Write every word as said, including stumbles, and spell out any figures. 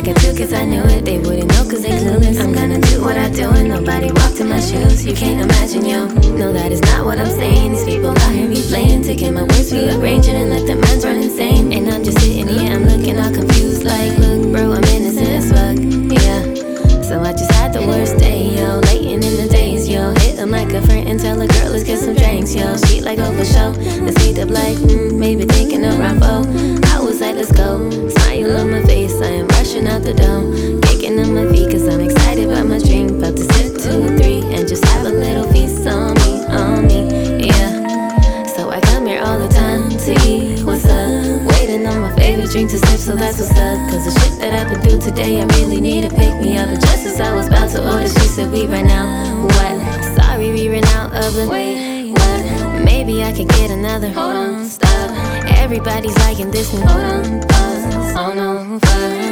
I got two kids, I knew it. They wouldn't know cause they clueless. I'm gonna do what I do and nobody walked in my shoes. You can't imagine, yo. No, that is not what I'm saying. These people out here replaying, taking my words, rearranging and let the minds run insane. And I'm just sitting here, I'm looking all confused like, look bro, I'm innocent as fuck, yeah. So I just had the worst day, yo. Late in the days, yo. Hit them like a friend and tell a girl, let's get some drinks, yo. She like, oh for sure. Let's meet up like, mm, maybe thinking of Rambo. I was like, let's go. Smile on my face, I am rushing out the door. Kicking on my feet cause I'm excited about my drink. About to sip two or three and just have a little feast on me, on me, yeah. So I come here all the time to eat, what's up? Waiting on my favorite drink to sip, so that's what's up. Cause the shit that I've been through today, I really need to pick me up. And just as I was about to order, she said we ran out. What? Sorry, we ran out of the wait. What? Maybe I could get another. Hold on, stop. Everybody's liking this new. Hold on, pause. Oh no, fuck.